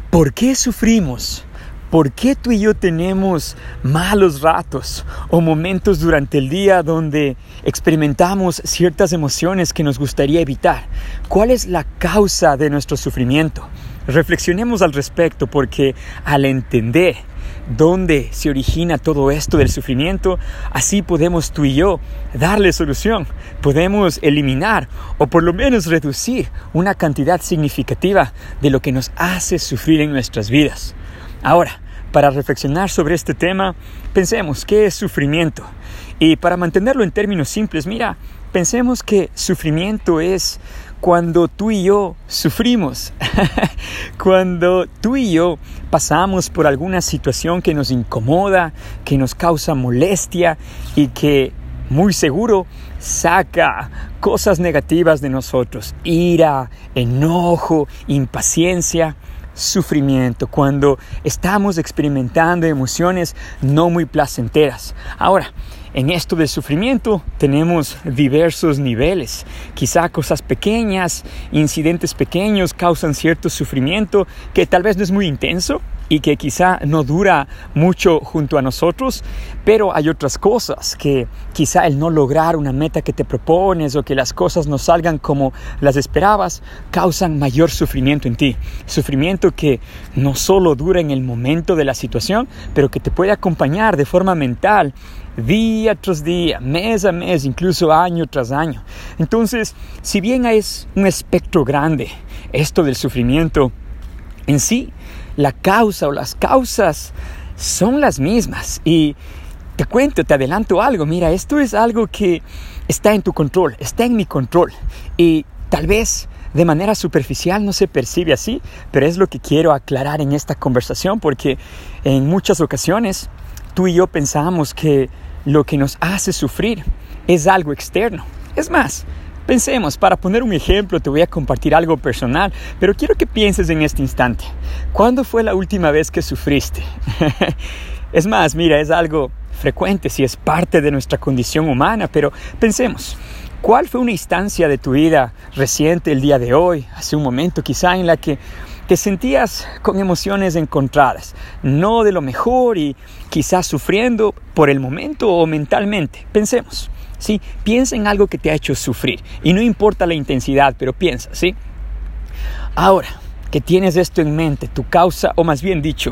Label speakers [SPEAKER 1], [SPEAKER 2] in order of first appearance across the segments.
[SPEAKER 1] ¿Por qué sufrimos? ¿Por qué tú y yo tenemos malos ratos o momentos durante el día donde experimentamos ciertas emociones que nos gustaría evitar? ¿Cuál es la causa de nuestro sufrimiento? Reflexionemos al respecto, porque al entender dónde se origina todo esto del sufrimiento, así podemos tú y yo darle solución. Podemos eliminar o por lo menos reducir una cantidad significativa de lo que nos hace sufrir en nuestras vidas. Ahora, para reflexionar sobre este tema, pensemos, ¿qué es sufrimiento? Y para mantenerlo en términos simples, pensemos que sufrimiento es cuando tú y yo sufrimos, cuando tú y yo pasamos por alguna situación que nos incomoda, que nos causa molestia y que muy seguro saca cosas negativas de nosotros: ira, enojo, impaciencia. Sufrimiento, cuando estamos experimentando emociones no muy placenteras. Ahora, en esto del sufrimiento tenemos diversos niveles. Quizá cosas pequeñas, incidentes pequeños causan cierto sufrimiento que tal vez no es muy intenso y que quizá no dura mucho junto a nosotros, pero hay otras cosas que quizá el no lograr una meta que te propones o que las cosas no salgan como las esperabas causan mayor sufrimiento en ti. Sufrimiento que no solo dura en el momento de la situación, pero que te puede acompañar de forma mental día tras día, mes a mes, incluso año tras año. Entonces, si bien es un espectro grande esto del sufrimiento, en sí, la causa o las causas son las mismas. Y te adelanto algo. Esto es algo que está en tu control, está en mi control. Y tal vez de manera superficial no se percibe así, pero es lo que quiero aclarar en esta conversación, porque en muchas ocasiones tú y yo pensamos que lo que nos hace sufrir es algo externo. Es más, pensemos, para poner un ejemplo, te voy a compartir algo personal, pero quiero que pienses en este instante. ¿Cuándo fue la última vez que sufriste? Es más, es algo frecuente, si es parte de nuestra condición humana, pero pensemos, ¿cuál fue una instancia de tu vida reciente, el día de hoy, hace un momento quizá, en la que te sentías con emociones encontradas, no de lo mejor y quizás sufriendo por el momento o mentalmente? Pensemos. ¿Sí? Piensa en algo que te ha hecho sufrir y no importa la intensidad, pero piensa, ¿sí? Ahora que tienes esto en mente, tu causa, o más bien dicho,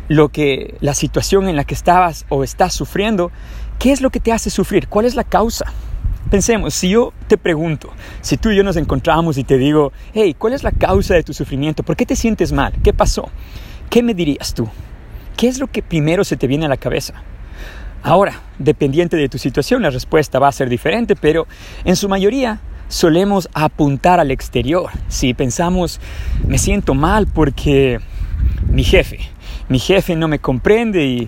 [SPEAKER 1] la situación en la que estabas o estás sufriendo, ¿qué es lo que te hace sufrir? ¿Cuál es la causa? Pensemos, si yo te pregunto, si tú y yo nos encontramos y te digo, hey, ¿cuál es la causa de tu sufrimiento? ¿Por qué te sientes mal? ¿Qué pasó? ¿Qué me dirías tú? ¿Qué es lo que primero se te viene a la cabeza? Ahora, dependiente de tu situación, la respuesta va a ser diferente, pero en su mayoría solemos apuntar al exterior. Si pensamos, me siento mal porque mi jefe no me comprende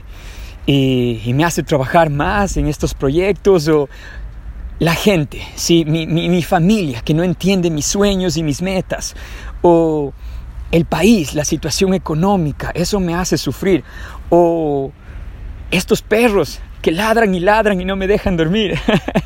[SPEAKER 1] y me hace trabajar más en estos proyectos, o la gente, ¿sí? mi familia que no entiende mis sueños y mis metas, o el país, la situación económica, eso me hace sufrir, o estos perros que ladran y no me dejan dormir.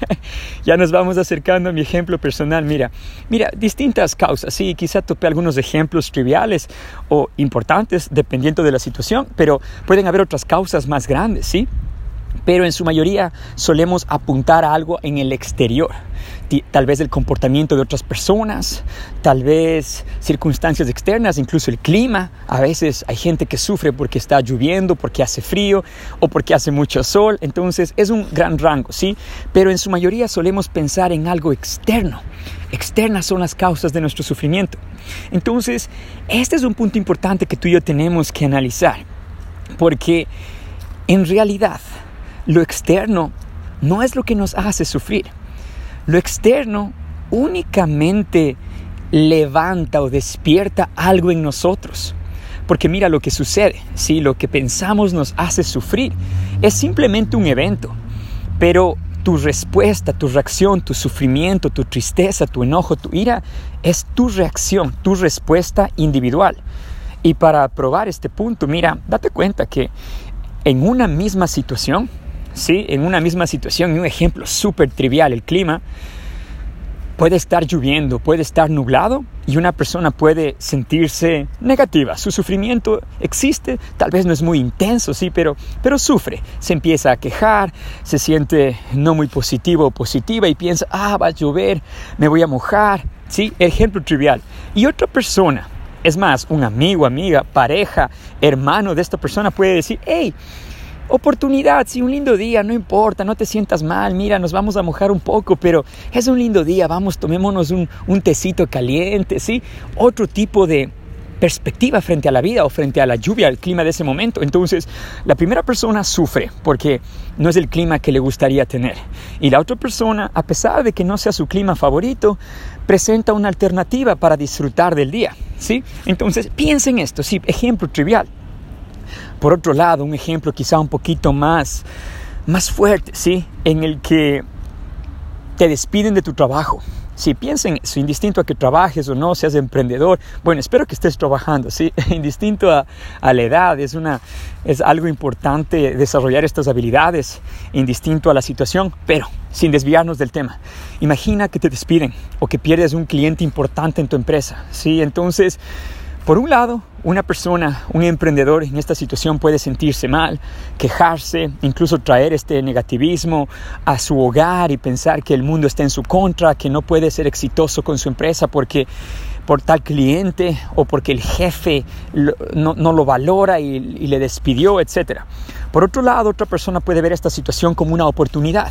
[SPEAKER 1] Ya nos vamos acercando a mi ejemplo personal. Mira, distintas causas. Sí, quizá topé algunos ejemplos triviales o importantes dependiendo de la situación, pero pueden haber otras causas más grandes, ¿sí? Pero en su mayoría solemos apuntar a algo en el exterior. Tal vez el comportamiento de otras personas, tal vez circunstancias externas, incluso el clima. A veces hay gente que sufre porque está lloviendo, porque hace frío o porque hace mucho sol. Entonces es un gran rango, ¿sí? Pero en su mayoría solemos pensar en algo externo. Externas son las causas de nuestro sufrimiento. Entonces, este es un punto importante que tú y yo tenemos que analizar. Porque en realidad lo externo no es lo que nos hace sufrir. Lo externo únicamente levanta o despierta algo en nosotros. Porque mira lo que sucede, ¿sí? Lo que pensamos nos hace sufrir es simplemente un evento. Pero tu respuesta, tu reacción, tu sufrimiento, tu tristeza, tu enojo, tu ira, es tu reacción, tu respuesta individual. Y para probar este punto, date cuenta que en una misma situación, ¿sí? En una misma situación, y un ejemplo súper trivial, el clima, Puede estar lloviendo, puede estar nublado y una persona puede sentirse negativa. Su sufrimiento existe, tal vez no es muy intenso, sí, pero sufre. Se empieza a quejar, se siente no muy positivo o positiva y piensa, va a llover, me voy a mojar. Sí, ejemplo trivial. Y otra persona, es más, un amigo, amiga, pareja, hermano de esta persona puede decir, hey, oportunidad, sí, un lindo día, no importa, no te sientas mal, mira, nos vamos a mojar un poco, pero es un lindo día, vamos, tomémonos un tecito caliente, ¿sí? Otro tipo de perspectiva frente a la vida o frente a la lluvia, al clima de ese momento. Entonces, la primera persona sufre porque no es el clima que le gustaría tener. Y la otra persona, a pesar de que no sea su clima favorito, presenta una alternativa para disfrutar del día, ¿sí? Entonces, piensen esto, sí, ejemplo trivial. Por otro lado, un ejemplo quizá un poquito más fuerte, ¿sí? En el que te despiden de tu trabajo. Sí, piensen eso, indistinto a que trabajes o no, seas emprendedor. Bueno, espero que estés trabajando, ¿sí? Indistinto a la edad, es algo importante desarrollar estas habilidades, indistinto a la situación, pero sin desviarnos del tema. Imagina que te despiden o que pierdes un cliente importante en tu empresa, ¿sí? Entonces, por un lado, una persona, un emprendedor en esta situación puede sentirse mal, quejarse, incluso traer este negativismo a su hogar y pensar que el mundo está en su contra, que no puede ser exitoso con su empresa por tal cliente o porque el jefe no lo valora y le despidió, etc. Por otro lado, otra persona puede ver esta situación como una oportunidad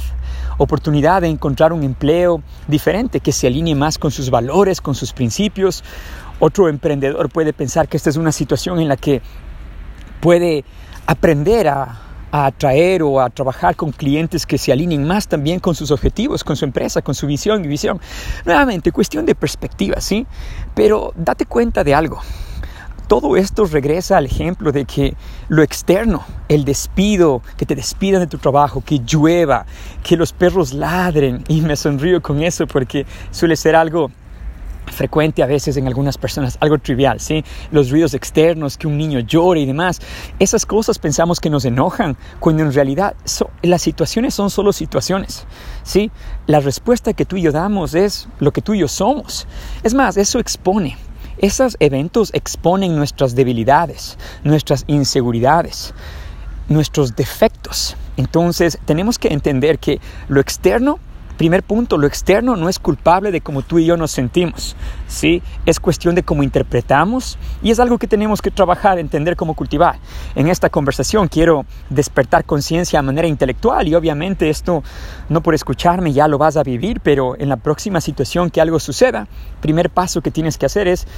[SPEAKER 1] de encontrar un empleo diferente que se alinee más con sus valores, con sus principios. Otro emprendedor puede pensar que esta es una situación en la que puede aprender a atraer o a trabajar con clientes que se alineen más también con sus objetivos, con su empresa, con su visión y visión. Nuevamente, cuestión de perspectiva, ¿sí? Pero date cuenta de algo. Todo esto regresa al ejemplo de que lo externo, el despido, que te despidan de tu trabajo, que llueva, que los perros ladren, y me sonrío con eso porque suele ser algo frecuente a veces en algunas personas, algo trivial, ¿sí? Los ruidos externos, que un niño llore y demás. Esas cosas pensamos que nos enojan, cuando en realidad las situaciones son solo situaciones, ¿sí? La respuesta que tú y yo damos es lo que tú y yo somos. Es más, esos eventos exponen nuestras debilidades, nuestras inseguridades, nuestros defectos. Entonces, tenemos que entender que lo externo, primer punto, lo externo no es culpable de cómo tú y yo nos sentimos, ¿sí? Es cuestión de cómo interpretamos y es algo que tenemos que trabajar, entender cómo cultivar. En esta conversación quiero despertar conciencia de manera intelectual y obviamente esto no por escucharme ya lo vas a vivir, pero en la próxima situación que algo suceda, primer paso que tienes que hacer es,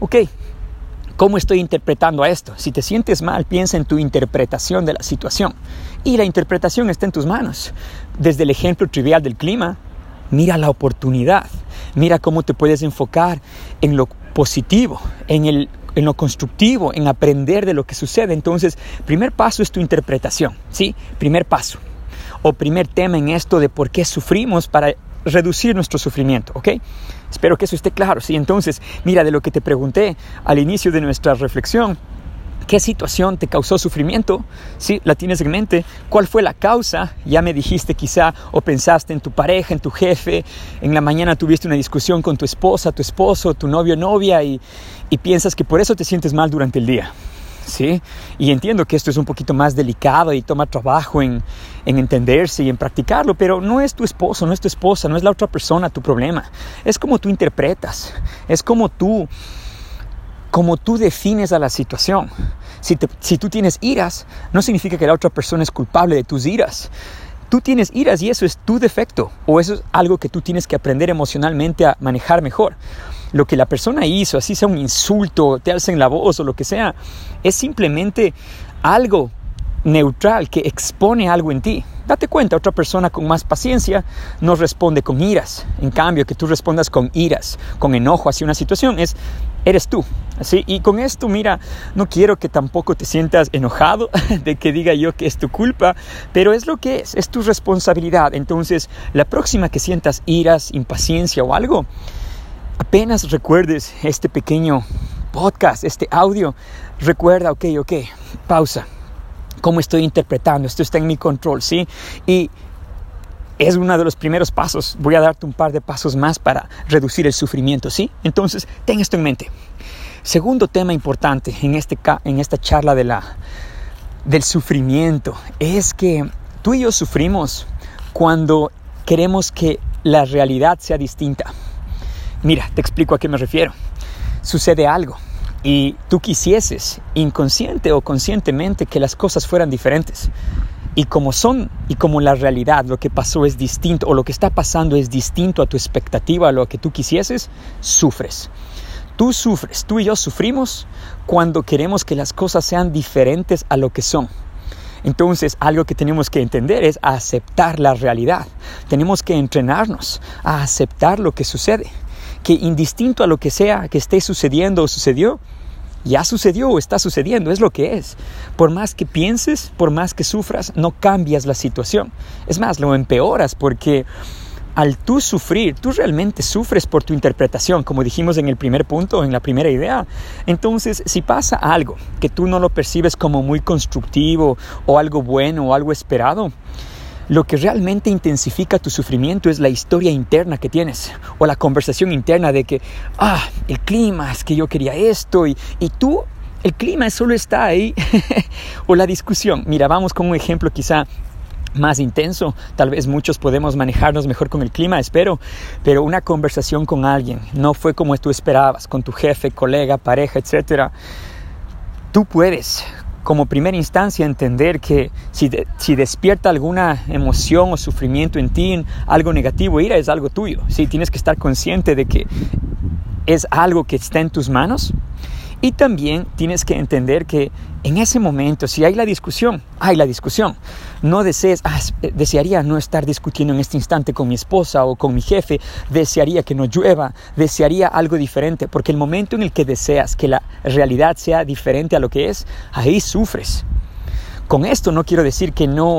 [SPEAKER 1] ¿cómo estoy interpretando a esto? Si te sientes mal, piensa en tu interpretación de la situación. Y la interpretación está en tus manos. Desde el ejemplo trivial del clima, mira la oportunidad. Mira cómo te puedes enfocar en lo positivo, en lo constructivo, en aprender de lo que sucede. Entonces, primer paso es tu interpretación, ¿sí? Primer paso. O primer tema en esto de por qué sufrimos para reducir nuestro sufrimiento, ¿ok? Espero que eso esté claro, ¿sí? Entonces, mira, de lo que te pregunté al inicio de nuestra reflexión, ¿qué situación te causó sufrimiento? ¿Sí? ¿La tienes en mente? ¿Cuál fue la causa? Ya me dijiste quizá o pensaste en tu pareja, en tu jefe. En la mañana tuviste una discusión con tu esposa, tu esposo, tu novio, novia y piensas que por eso te sientes mal durante el día. ¿Sí? Y entiendo que esto es un poquito más delicado y toma trabajo en entenderse y en practicarlo, pero no es tu esposo, no es tu esposa, no es la otra persona tu problema. Es como tú interpretas, es como tú defines a la situación. Si tú tienes iras, no significa que la otra persona es culpable de tus iras. Tú tienes iras y eso es tu defecto, o eso es algo que tú tienes que aprender emocionalmente a manejar mejor. Lo que la persona hizo, así sea un insulto, te alcen la voz o lo que sea, es simplemente algo neutral que expone algo en ti. Date cuenta, otra persona con más paciencia no responde con iras. En cambio, que tú respondas con iras, con enojo hacia una situación, eres tú. ¿Sí? Y con esto, mira, no quiero que tampoco te sientas enojado de que diga yo que es tu culpa, pero es lo que es tu responsabilidad. Entonces, la próxima que sientas iras, impaciencia o algo, apenas recuerdes este pequeño podcast, este audio, recuerda, ok, pausa. ¿Cómo estoy interpretando? Esto está en mi control, ¿sí? Y es uno de los primeros pasos. Voy a darte un par de pasos más para reducir el sufrimiento, ¿sí? Entonces, ten esto en mente. Segundo tema importante en esta charla del sufrimiento es que tú y yo sufrimos cuando queremos que la realidad sea distinta. Mira, te explico a qué me refiero. Sucede algo y tú quisieses, inconsciente o conscientemente, que las cosas fueran diferentes. Y como la realidad, lo que pasó es distinto, o lo que está pasando es distinto a tu expectativa, a lo que tú quisieses, sufres. Tú sufres, tú y yo sufrimos cuando queremos que las cosas sean diferentes a lo que son. Entonces, algo que tenemos que entender es aceptar la realidad. Tenemos que entrenarnos a aceptar lo que sucede. Que indistinto a lo que sea que esté sucediendo o sucedió, ya sucedió o está sucediendo, es lo que es. Por más que pienses, por más que sufras, no cambias la situación. Es más, lo empeoras porque al tú sufrir, tú realmente sufres por tu interpretación, como dijimos en el primer punto, en la primera idea. Entonces, si pasa algo que tú no lo percibes como muy constructivo o algo bueno o algo esperado, lo que realmente intensifica tu sufrimiento es la historia interna que tienes o la conversación interna de que, el clima, es que yo quería esto y tú, el clima solo está ahí. O la discusión. Mira, vamos con un ejemplo quizá más intenso. Tal vez muchos podemos manejarnos mejor con el clima, espero. Pero una conversación con alguien no fue como tú esperabas, con tu jefe, colega, pareja, etc. Tú puedes, como primera instancia, entender que si despierta alguna emoción o sufrimiento en ti, algo negativo, ira, es algo tuyo. Sí, tienes que estar consciente de que es algo que está en tus manos. Y también tienes que entender que en ese momento, si hay la discusión. No desearía no estar discutiendo en este instante con mi esposa o con mi jefe. Desearía que no llueva. Desearía algo diferente. Porque el momento en el que deseas que la realidad sea diferente a lo que es, ahí sufres. Con esto no quiero decir que no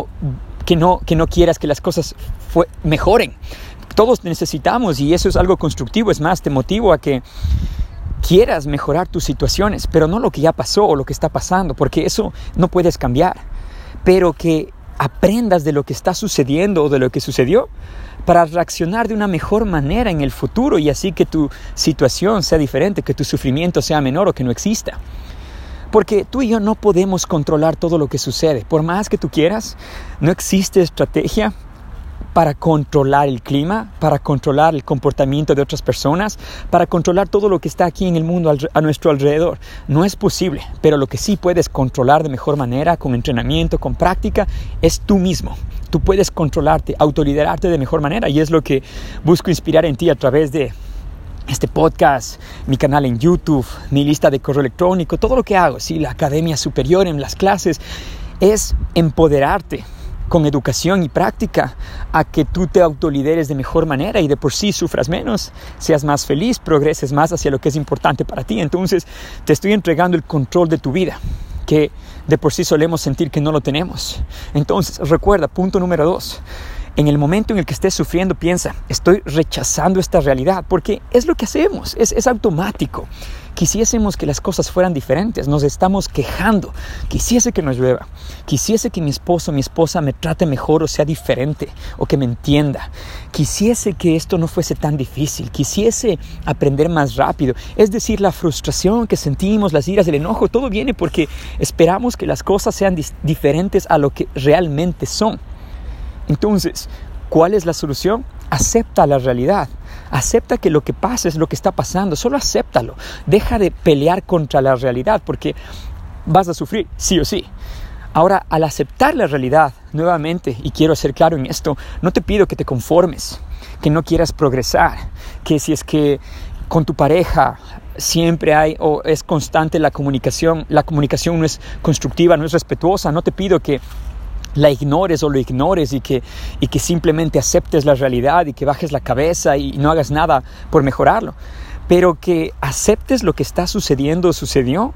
[SPEAKER 1] quieras que las cosas mejoren. Todos necesitamos, y eso es algo constructivo. Es más, te motivo a que quieras mejorar tus situaciones, pero no lo que ya pasó o lo que está pasando, porque eso no puedes cambiar. Pero que aprendas de lo que está sucediendo o de lo que sucedió para reaccionar de una mejor manera en el futuro, y así que tu situación sea diferente, que tu sufrimiento sea menor o que no exista. Porque tú y yo no podemos controlar todo lo que sucede. Por más que tú quieras, no existe estrategia para controlar el clima, para controlar el comportamiento de otras personas, para controlar todo lo que está aquí en el mundo a nuestro alrededor. No es posible, pero lo que sí puedes controlar de mejor manera, con entrenamiento, con práctica, es tú mismo. Tú puedes controlarte, autoliderarte de mejor manera, y es lo que busco inspirar en ti a través de este podcast, mi canal en YouTube, mi lista de correo electrónico, todo lo que hago, ¿sí? La academia superior, en las clases, es empoderarte con educación y práctica a que tú te autolideres de mejor manera y de por sí sufras menos, seas más feliz, progreses más hacia lo que es importante para ti. Entonces te estoy entregando el control de tu vida, que de por sí solemos sentir que no lo tenemos. Entonces recuerda, punto número 2, en el momento en el que estés sufriendo, piensa, estoy rechazando esta realidad, porque es lo que hacemos, es automático. Quisiésemos que las cosas fueran diferentes, nos estamos quejando. Quisiese que no llueva, quisiese que mi esposo o mi esposa me trate mejor o sea diferente, o que me entienda. Quisiese que esto no fuese tan difícil, quisiese aprender más rápido. Es decir, la frustración que sentimos, las iras, el enojo, todo viene porque esperamos que las cosas sean diferentes a lo que realmente son. Entonces, ¿cuál es la solución? Acepta la realidad. Acepta que lo que pasa es lo que está pasando. Solo acéptalo. Deja de pelear contra la realidad, porque vas a sufrir, sí o sí. Ahora, al aceptar la realidad, nuevamente, y quiero ser claro en esto, no te pido que te conformes, que no quieras progresar, que si es que con tu pareja siempre hay o es constante la comunicación no es constructiva, no es respetuosa, no te pido que la ignores o lo ignores y que simplemente aceptes la realidad y que bajes la cabeza y no hagas nada por mejorarlo, pero que aceptes lo que está sucediendo o sucedió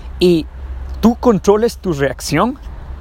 [SPEAKER 1] y tú controles tu reacción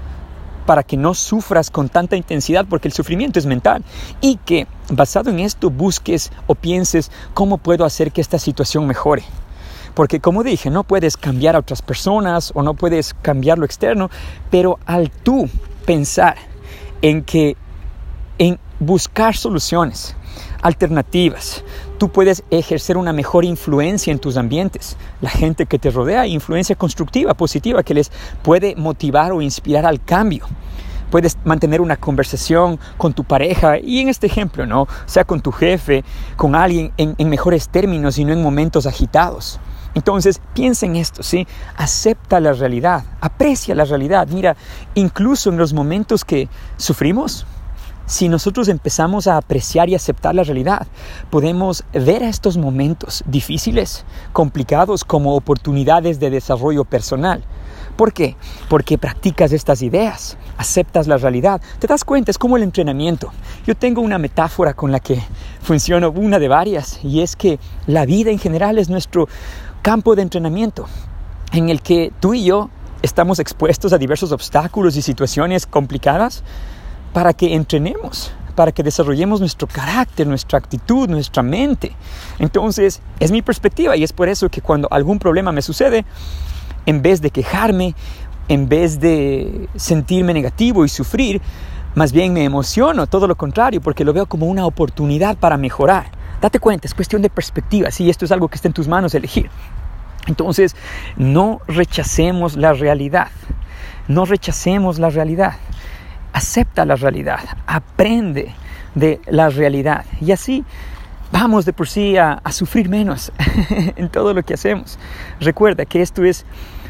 [SPEAKER 1] para que no sufras con tanta intensidad, porque el sufrimiento es mental, y que basado en esto busques o pienses cómo puedo hacer que esta situación mejore. Porque como dije, no puedes cambiar a otras personas o no puedes cambiar lo externo, pero al tú pensar en buscar soluciones, alternativas. Tú puedes ejercer una mejor influencia en tus ambientes. La gente que te rodea, influencia constructiva, positiva, que les puede motivar o inspirar al cambio. Puedes mantener una conversación con tu pareja y en este ejemplo, ¿no? O sea, con tu jefe, con alguien en mejores términos y no en momentos agitados. Entonces, piensa en esto, ¿sí? Acepta la realidad, aprecia la realidad. Mira, incluso en los momentos que sufrimos, si nosotros empezamos a apreciar y aceptar la realidad, podemos ver a estos momentos difíciles, complicados, como oportunidades de desarrollo personal. ¿Por qué? Porque practicas estas ideas, aceptas la realidad. Te das cuenta, es como el entrenamiento. Yo tengo una metáfora con la que funciono, una de varias, y es que la vida en general es nuestro campo de entrenamiento, en el que tú y yo estamos expuestos a diversos obstáculos y situaciones complicadas para que entrenemos, para que desarrollemos nuestro carácter, nuestra actitud, nuestra mente. Entonces, es mi perspectiva y es por eso que cuando algún problema me sucede, en vez de quejarme, en vez de sentirme negativo y sufrir, más bien me emociono, todo lo contrario, porque lo veo como una oportunidad para mejorar. Date cuenta, es cuestión de perspectiva, sí, esto es algo que está en tus manos elegir. Entonces, no rechacemos la realidad, no rechacemos la realidad. Acepta la realidad, aprende de la realidad y así vamos de por sí a sufrir menos en todo lo que hacemos. Recuerda que esto es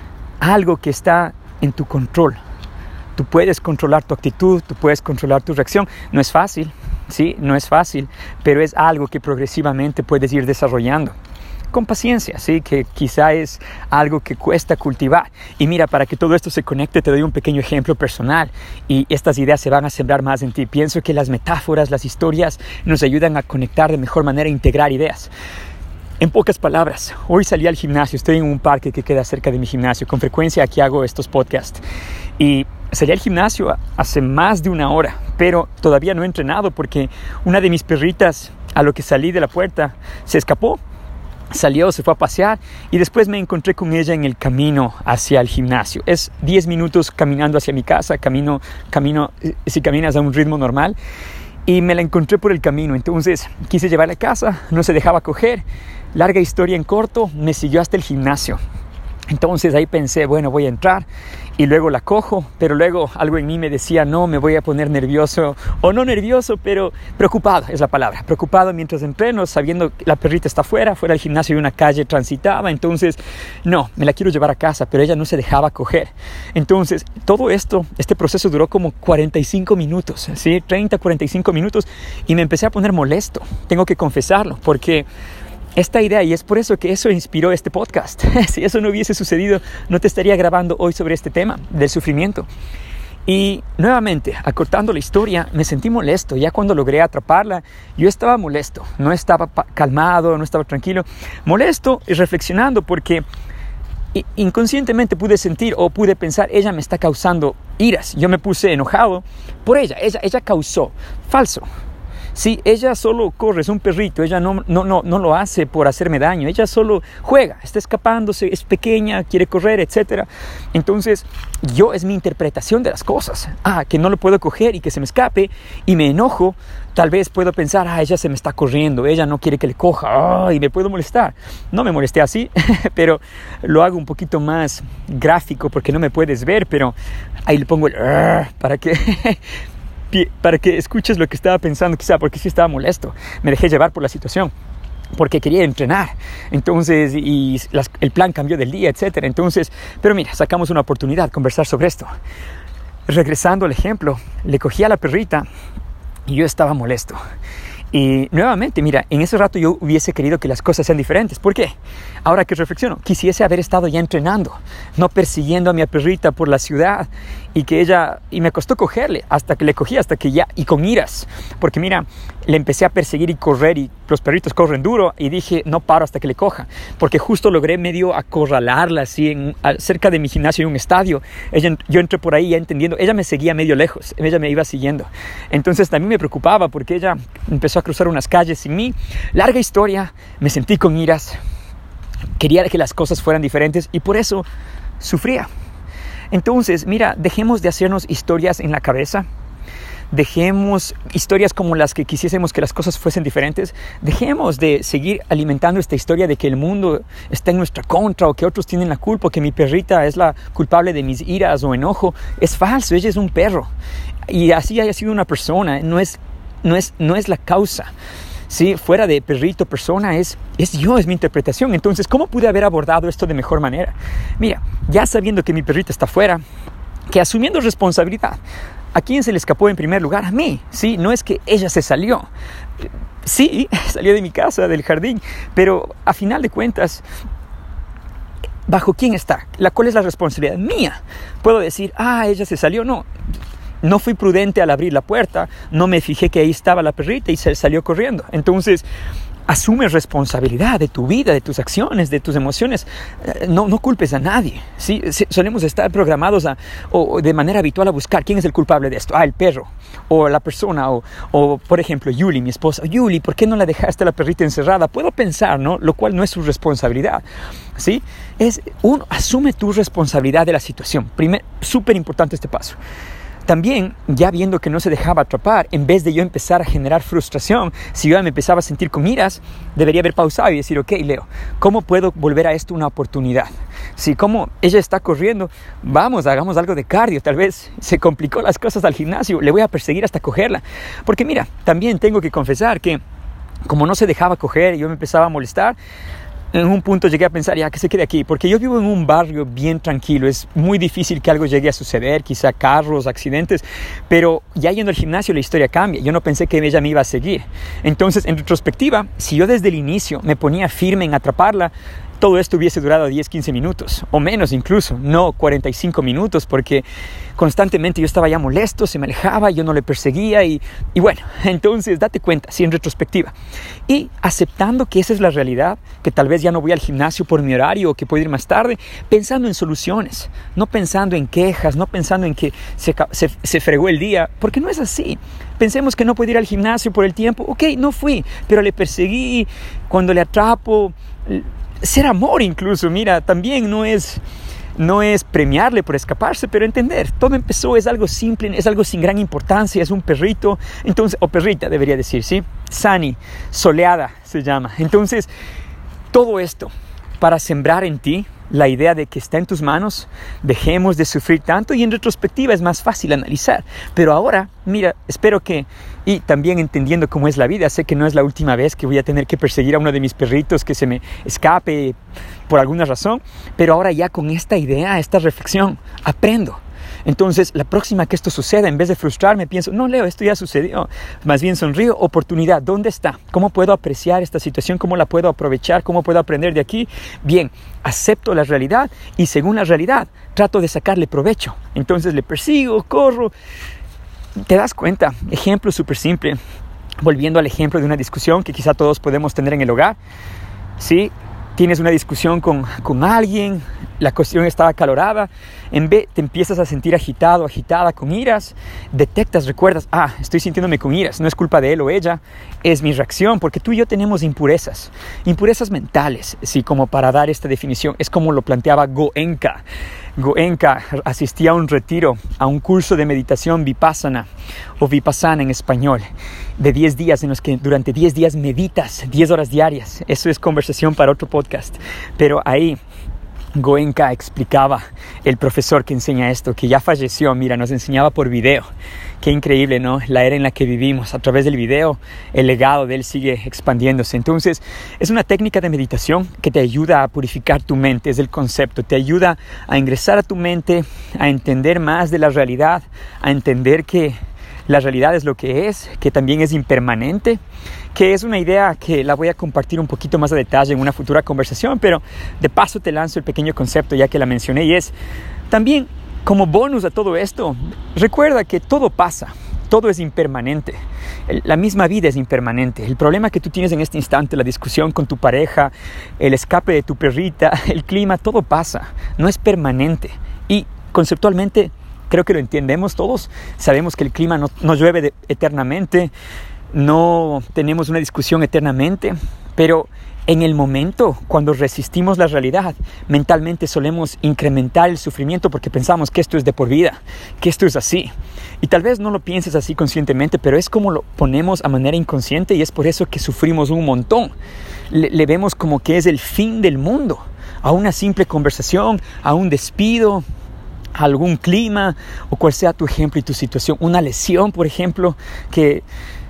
[SPEAKER 1] algo que está en tu control. Tú puedes controlar tu actitud, tú puedes controlar tu reacción. No es fácil, sí, no es fácil, pero es algo que progresivamente puedes ir desarrollando. Con paciencia, sí, que quizá es algo que cuesta cultivar. Y mira, para que todo esto se conecte, te doy un pequeño ejemplo personal y estas ideas se van a sembrar más en ti. Pienso que las metáforas, las historias nos ayudan a conectar de mejor manera e integrar ideas. En pocas palabras, hoy salí al gimnasio, estoy en un parque que queda cerca de mi gimnasio. Con frecuencia aquí hago estos podcasts. Y salí al gimnasio hace más de una hora, pero todavía no he entrenado porque una de mis perritas, a lo que salí de la puerta, se escapó. Salió, se fue a pasear y después me encontré con ella en el camino hacia el gimnasio. Es 10 minutos caminando hacia mi casa, camino si caminas a un ritmo normal, y me la encontré por el camino. Entonces quise llevarla a casa, no se dejaba coger. Larga historia en corto, me siguió hasta el gimnasio. Entonces ahí pensé, bueno, voy a entrar y luego la cojo, pero luego algo en mí me decía, no, me voy a poner nervioso, o no nervioso, pero preocupado es la palabra, preocupado mientras entreno, sabiendo que la perrita está fuera del gimnasio y una calle transitaba. Entonces, no, me la quiero llevar a casa, pero ella no se dejaba coger. Entonces, todo este proceso duró como 45 minutos, ¿sí? 30, 45 minutos, y me empecé a poner molesto, tengo que confesarlo, porque esta idea, y es por eso que eso inspiró este podcast. Si eso no hubiese sucedido, no te estaría grabando hoy sobre este tema del sufrimiento. Y nuevamente, acortando la historia, me sentí molesto. Ya cuando logré atraparla, yo estaba molesto. No estaba calmado, no estaba tranquilo. Molesto y reflexionando porque inconscientemente pude sentir o pude pensar, ella me está causando iras. Yo me puse enojado por ella. Ella causó. Falso. Sí, ella solo corre, es un perrito, ella no lo hace por hacerme daño, ella solo juega, está escapándose, es pequeña, quiere correr, etc. Entonces, es mi interpretación de las cosas. Que no lo puedo coger y que se me escape y me enojo. Tal vez puedo pensar, ella se me está corriendo, ella no quiere que le coja, y me puedo molestar. No me molesté así, pero lo hago un poquito más gráfico porque no me puedes ver, pero ahí le pongo el para que escuches lo que estaba pensando, quizá porque sí estaba molesto. Me dejé llevar por la situación porque quería entrenar. Entonces, el plan cambió del día, etc. Entonces, pero mira, sacamos una oportunidad, conversar sobre esto. Regresando al ejemplo, le cogí a la perrita y yo estaba molesto. Y nuevamente, mira, en ese rato yo hubiese querido que las cosas sean diferentes. ¿Por qué? Ahora que reflexiono, quisiese haber estado ya entrenando, no persiguiendo a mi perrita por la ciudad y me costó cogerle hasta que le cogí, y con iras. Porque mira, le empecé a perseguir y correr y los perritos corren duro y dije, no paro hasta que le coja. Porque justo logré medio acorralarla así cerca de mi gimnasio en un estadio. Yo entré por ahí ya entendiendo, ella me seguía medio lejos, ella me iba siguiendo. Entonces también me preocupaba porque ella empezó a cruzar unas calles sin mí. Larga historia, me sentí con iras, quería que las cosas fueran diferentes y por eso sufría. Entonces, mira, dejemos de hacernos historias en la cabeza. Dejemos historias como las que quisiésemos que las cosas fuesen diferentes. Dejemos de seguir alimentando esta historia de que el mundo está en nuestra contra o que otros tienen la culpa o que mi perrita es la culpable de mis iras o enojo. Es falso, ella es un perro. Y así haya sido una persona, no es la causa. Sí, fuera de perrito, persona, es mi interpretación. Entonces, ¿cómo pude haber abordado esto de mejor manera? Mira, ya sabiendo que mi perrita está fuera, que asumiendo responsabilidad, ¿a quién se le escapó en primer lugar? A mí, ¿sí? No es que ella se salió. Sí, salió de mi casa, del jardín, pero a final de cuentas, ¿bajo quién está? ¿Cuál es la responsabilidad mía? Puedo decir, ella se salió. No fui prudente al abrir la puerta, no me fijé que ahí estaba la perrita y se salió corriendo. Entonces, asume responsabilidad de tu vida, de tus acciones, de tus emociones. No culpes a nadie, ¿sí? Solemos estar programados o de manera habitual a buscar quién es el culpable de esto. El perro, o la persona, o por ejemplo, Yuli, mi esposa. Yuli, ¿por qué no la dejaste a la perrita encerrada? Puedo pensar, ¿no? Lo cual no es su responsabilidad, ¿sí? Asume tu responsabilidad de la situación. Súper importante este paso. También, ya viendo que no se dejaba atrapar, en vez de yo empezar a generar frustración, si yo me empezaba a sentir con iras, debería haber pausado y decir, ok, Leo, ¿cómo puedo volver a esto una oportunidad? Si como ella está corriendo, vamos, hagamos algo de cardio, tal vez se complicó las cosas al gimnasio, le voy a perseguir hasta cogerla. Porque mira, también tengo que confesar que como no se dejaba coger y yo me empezaba a molestar, en un punto llegué a pensar, que se quede aquí, porque yo vivo en un barrio bien tranquilo, es muy difícil que algo llegue a suceder, quizá carros, accidentes, pero ya yendo al gimnasio la historia cambia, yo no pensé que ella me iba a seguir. Entonces, en retrospectiva, si yo desde el inicio me ponía firme en atraparla, todo esto hubiese durado 10-15 minutos, o menos incluso, no 45 minutos, porque constantemente yo estaba ya molesto, se me alejaba, yo no le perseguía y bueno, entonces date cuenta, sí, en retrospectiva. Y aceptando que esa es la realidad, que tal vez ya no voy al gimnasio por mi horario o que puedo ir más tarde, pensando en soluciones, no pensando en quejas, no pensando en que se fregó el día, porque no es así. Pensemos que no puedo ir al gimnasio por el tiempo, ok, no fui, pero le perseguí, cuando le atrapo, ser amor incluso, mira, también no es premiarle por escaparse, pero entender, todo empezó, es algo simple, es algo sin gran importancia, es un perrito, entonces, o perrita debería decir, ¿sí? Sani, soleada se llama. Entonces, todo esto para sembrar en ti la idea de que está en tus manos, dejemos de sufrir tanto y en retrospectiva es más fácil analizar. Pero ahora, mira, espero que, y también entendiendo cómo es la vida, sé que no es la última vez que voy a tener que perseguir a uno de mis perritos que se me escape por alguna razón, pero ahora ya con esta idea, esta reflexión, aprendo. Entonces, la próxima que esto suceda, en vez de frustrarme, pienso, no, Leo, esto ya sucedió. Más bien sonrío, oportunidad, ¿dónde está? ¿Cómo puedo apreciar esta situación? ¿Cómo la puedo aprovechar? ¿Cómo puedo aprender de aquí? Bien, acepto la realidad y según la realidad, trato de sacarle provecho. Entonces, le persigo, corro. ¿Te das cuenta? Ejemplo súper simple. Volviendo al ejemplo de una discusión que quizá todos podemos tener en el hogar. ¿Sí? Tienes una discusión con alguien, la cuestión está acalorada, en vez te empiezas a sentir agitado, agitada, con iras, detectas, recuerdas, estoy sintiéndome con iras, no es culpa de él o ella, es mi reacción, porque tú y yo tenemos impurezas mentales, sí, como para dar esta definición, es como lo planteaba Goenka. Goenka asistía a un retiro, a un curso de meditación vipassana o vipassana en español, de 10 días en los que durante 10 días meditas 10 horas diarias. Eso es conversación para otro podcast, pero ahí Goenka explicaba, el profesor que enseña esto, que ya falleció, mira, nos enseñaba por video. Qué increíble, ¿no? La era en la que vivimos. A través del video, el legado de él sigue expandiéndose. Entonces, es una técnica de meditación que te ayuda a purificar tu mente, es el concepto. Te ayuda a ingresar a tu mente, a entender más de la realidad, a entender que la realidad es lo que es, que también es impermanente, que es una idea que la voy a compartir un poquito más a detalle en una futura conversación, pero de paso te lanzo el pequeño concepto ya que la mencioné y es también como bonus a todo esto, recuerda que todo pasa, todo es impermanente, la misma vida es impermanente. El problema que tú tienes en este instante, la discusión con tu pareja, el escape de tu perrita, el clima, todo pasa, no es permanente y conceptualmente creo que lo entendemos todos, sabemos que el clima no llueve eternamente, no tenemos una discusión eternamente, pero en el momento, cuando resistimos la realidad, mentalmente solemos incrementar el sufrimiento porque pensamos que esto es de por vida, que esto es así. Y tal vez no lo pienses así conscientemente, pero es como lo ponemos a manera inconsciente y es por eso que sufrimos un montón. Le vemos como que es el fin del mundo, a una simple conversación, a un despido, a algún clima o cual sea tu ejemplo y tu situación. Una lesión, por ejemplo, que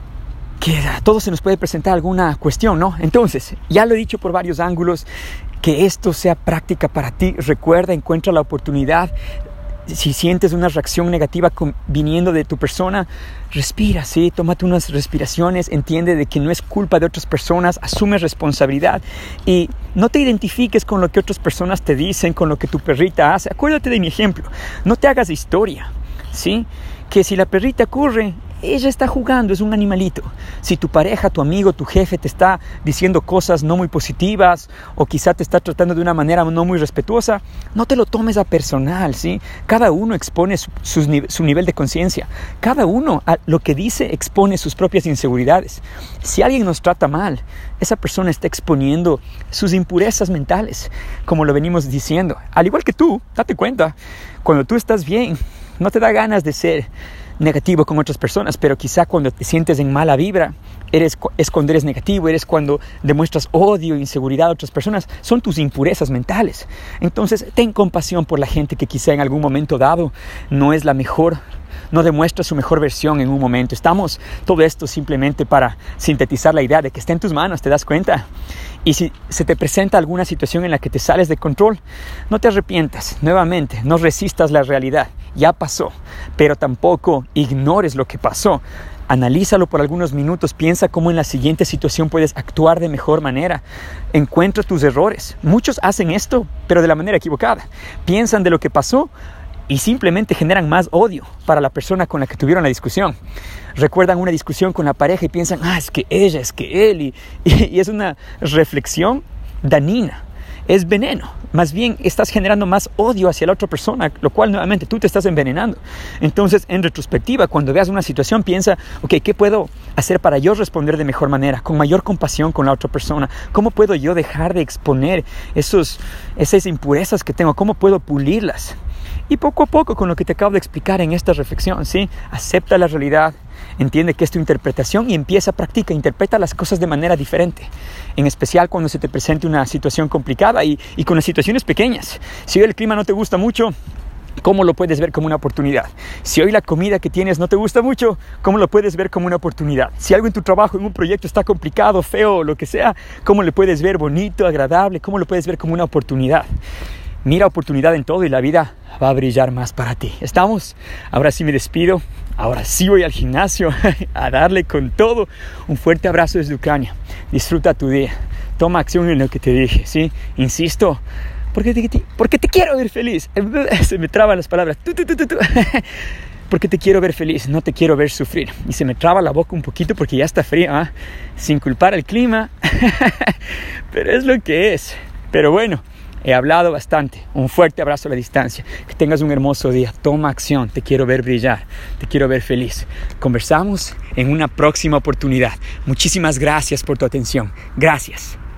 [SPEAKER 1] a todos se nos puede presentar alguna cuestión, ¿no? Entonces, ya lo he dicho por varios ángulos, que esto sea práctica para ti. Recuerda, encuentra la oportunidad. Si sientes una reacción negativa viniendo de tu persona, respira, ¿sí? Tómate unas respiraciones, entiende de que no es culpa de otras personas, asume responsabilidad y no te identifiques con lo que otras personas te dicen, con lo que tu perrita hace. Acuérdate de mi ejemplo, no te hagas historia, ¿sí? Que si la perrita corre, ella está jugando, es un animalito. Si tu pareja, tu amigo, tu jefe te está diciendo cosas no muy positivas o quizá te está tratando de una manera no muy respetuosa, no te lo tomes a personal, ¿sí? Cada uno expone su nivel de conciencia. Cada uno a lo que dice expone sus propias inseguridades. Si alguien nos trata mal, esa persona está exponiendo sus impurezas mentales, como lo venimos diciendo. Al igual que tú, date cuenta, cuando tú estás bien, no te da ganas de ser negativo con otras personas, pero quizá cuando te sientes en mala vibra, es cuando eres negativo, eres cuando demuestras odio e inseguridad a otras personas, son tus impurezas mentales. Entonces, ten compasión por la gente que quizá en algún momento dado no es la mejor, no demuestra su mejor versión en un momento. Todo esto simplemente para sintetizar la idea de que está en tus manos, ¿te das cuenta? Y si se te presenta alguna situación en la que te sales de control, no te arrepientas. Nuevamente, no resistas la realidad. Ya pasó, pero tampoco ignores lo que pasó. Analízalo por algunos minutos, piensa cómo en la siguiente situación puedes actuar de mejor manera. Encuentra tus errores. Muchos hacen esto, pero de la manera equivocada. Piensan de lo que pasó y simplemente generan más odio para la persona con la que tuvieron la discusión. Recuerdan una discusión con la pareja y piensan, es que ella, es que él, y es una reflexión dañina, es veneno. Más bien estás generando más odio hacia la otra persona, lo cual nuevamente tú te estás envenenando. Entonces, en retrospectiva, cuando veas una situación, piensa, ¿qué puedo hacer para yo responder de mejor manera, con mayor compasión con la otra persona? ¿Cómo puedo yo dejar de exponer esas impurezas que tengo? ¿Cómo puedo pulirlas? Y poco a poco, con lo que te acabo de explicar en esta reflexión, ¿sí? Acepta la realidad, entiende que es tu interpretación y interpreta las cosas de manera diferente. En especial cuando se te presente una situación complicada y con las situaciones pequeñas. Si hoy el clima no te gusta mucho, ¿cómo lo puedes ver como una oportunidad? Si hoy la comida que tienes no te gusta mucho, ¿cómo lo puedes ver como una oportunidad? Si algo en tu trabajo, en un proyecto está complicado, feo, lo que sea, ¿cómo lo puedes ver bonito, agradable? ¿Cómo lo puedes ver como una oportunidad? Mira oportunidad en todo y la vida va a brillar más para ti. ¿Estamos? Ahora sí me despido. Ahora sí voy al gimnasio a darle con todo. Un fuerte abrazo desde Ucrania. Disfruta tu día. Toma acción en lo que te dije, ¿sí? Insisto, porque te quiero ver feliz. Se me traban las palabras. Porque te quiero ver feliz, no te quiero ver sufrir. Y se me traba la boca un poquito porque ya está frío, sin culpar al clima. Pero es lo que es. Pero bueno, he hablado bastante. Un fuerte abrazo a la distancia. Que tengas un hermoso día. Toma acción. Te quiero ver brillar. Te quiero ver feliz. Conversamos en una próxima oportunidad. Muchísimas gracias por tu atención. Gracias.